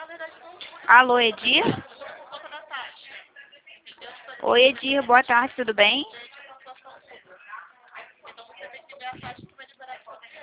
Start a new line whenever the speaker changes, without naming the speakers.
Alô, Edir? Oi, Edir, boa tarde, tudo bem?